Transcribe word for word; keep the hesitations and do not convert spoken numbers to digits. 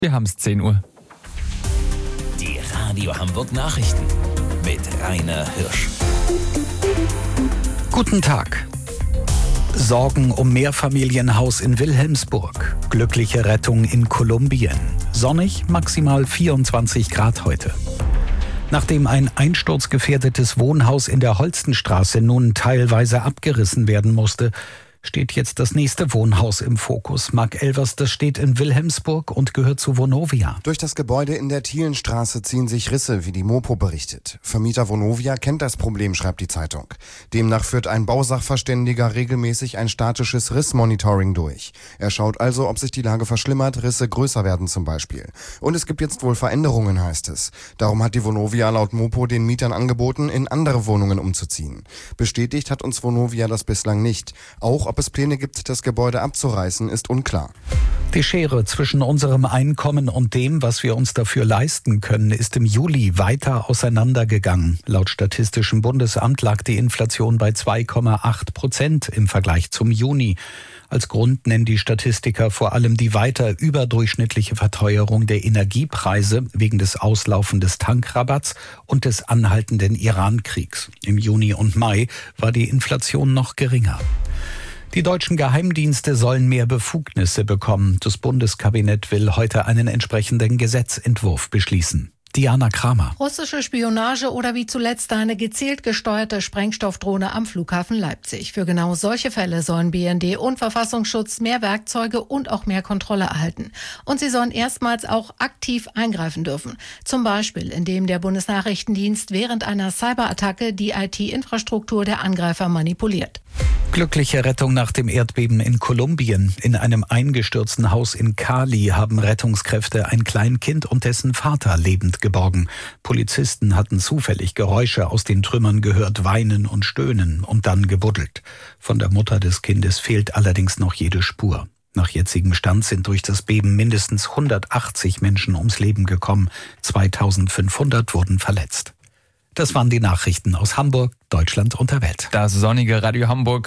Wir haben es zehn Uhr. Die Radio Hamburg Nachrichten mit Rainer Hirsch. Guten Tag. Sorgen um Mehrfamilienhaus in Wilhelmsburg. Glückliche Rettung in Kolumbien. Sonnig, maximal vierundzwanzig Grad heute. Nachdem ein einsturzgefährdetes Wohnhaus in der Holstenstraße nun teilweise abgerissen werden musste, steht jetzt das nächste Wohnhaus im Fokus. Marc Elvers, das steht in Wilhelmsburg und gehört zu Vonovia. Durch das Gebäude in der Thielenstraße ziehen sich Risse, wie die Mopo berichtet. Vermieter Vonovia kennt das Problem, schreibt die Zeitung. Demnach führt ein Bausachverständiger regelmäßig ein statisches Rissmonitoring durch. Er schaut also, ob sich die Lage verschlimmert, Risse größer werden zum Beispiel. Und es gibt jetzt wohl Veränderungen, heißt es. Darum hat die Vonovia laut Mopo den Mietern angeboten, in andere Wohnungen umzuziehen. Bestätigt hat uns Vonovia das bislang nicht. Auch ob es Pläne gibt, das Gebäude abzureißen, ist unklar. Die Schere zwischen unserem Einkommen und dem, was wir uns dafür leisten können, ist im Juli weiter auseinandergegangen. Laut Statistischem Bundesamt lag die Inflation bei zwei Komma acht Prozent im Vergleich zum Juni. Als Grund nennen die Statistiker vor allem die weiter überdurchschnittliche Verteuerung der Energiepreise wegen des Auslaufen des Tankrabatts und des anhaltenden Iran-Kriegs. Im Juni und Mai war die Inflation noch geringer. Die deutschen Geheimdienste sollen mehr Befugnisse bekommen. Das Bundeskabinett will heute einen entsprechenden Gesetzentwurf beschließen. Diana Kramer. Russische Spionage oder wie zuletzt eine gezielt gesteuerte Sprengstoffdrohne am Flughafen Leipzig. Für genau solche Fälle sollen B N D und Verfassungsschutz mehr Werkzeuge und auch mehr Kontrolle erhalten. Und sie sollen erstmals auch aktiv eingreifen dürfen. Zum Beispiel, indem der Bundesnachrichtendienst während einer Cyberattacke die I T-Infrastruktur der Angreifer manipuliert. Glückliche Rettung nach dem Erdbeben in Kolumbien. In einem eingestürzten Haus in Cali haben Rettungskräfte ein Kleinkind und dessen Vater lebend geborgen. Polizisten hatten zufällig Geräusche aus den Trümmern gehört, weinen und stöhnen und dann gebuddelt. Von der Mutter des Kindes fehlt allerdings noch jede Spur. Nach jetzigem Stand sind durch das Beben mindestens hundertachtzig Menschen ums Leben gekommen. zweitausendfünfhundert wurden verletzt. Das waren die Nachrichten aus Hamburg, Deutschland und der Welt. Das sonnige Radio Hamburg